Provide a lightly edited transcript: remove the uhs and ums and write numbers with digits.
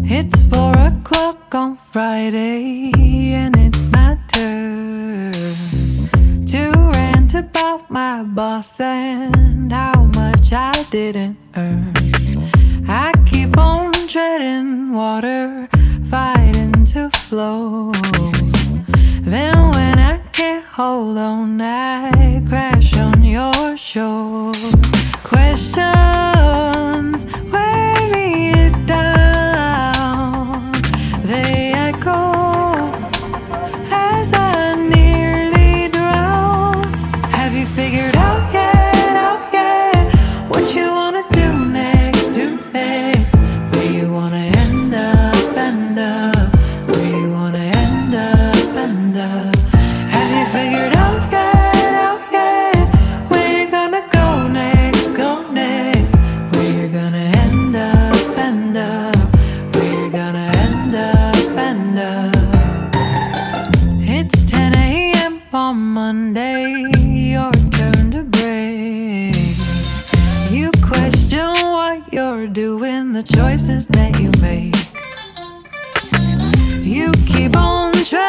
It's 4 o'clock on Friday, and it's my turn to rant about my boss and how much I didn't earn. I keep on treading water, fighting to flow. Then when I can't hold on, I crash on your show. Questions weigh me down. They echo as I nearly drown. Have you figured out yet what you wanna do next? Where you wanna end up? Where you wanna end up? Have you figured out yet where you're gonna go next? Where you're gonna end up? Where you're gonna end up? It's 10 a.m. on Monday, your turn to break. You question what you're doing, the choices that you make. You keep on trying